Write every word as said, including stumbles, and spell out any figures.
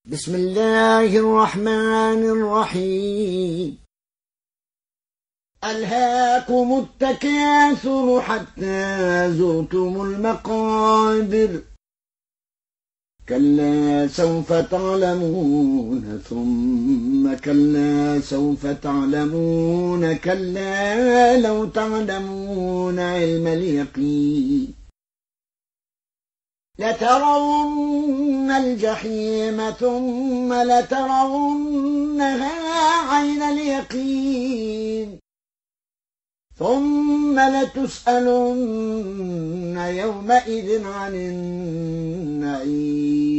بسم الله الرحمن الرحيم. ألهاكم التكاثر حتى زرتم المقابر، كلا سوف تعلمون ثم كلا سوف تعلمون، كلا لو تعلمون علم اليقين لترون الجحيم ثم لترونها عين اليقين ثم لتسألن يومئذ عن النعيم.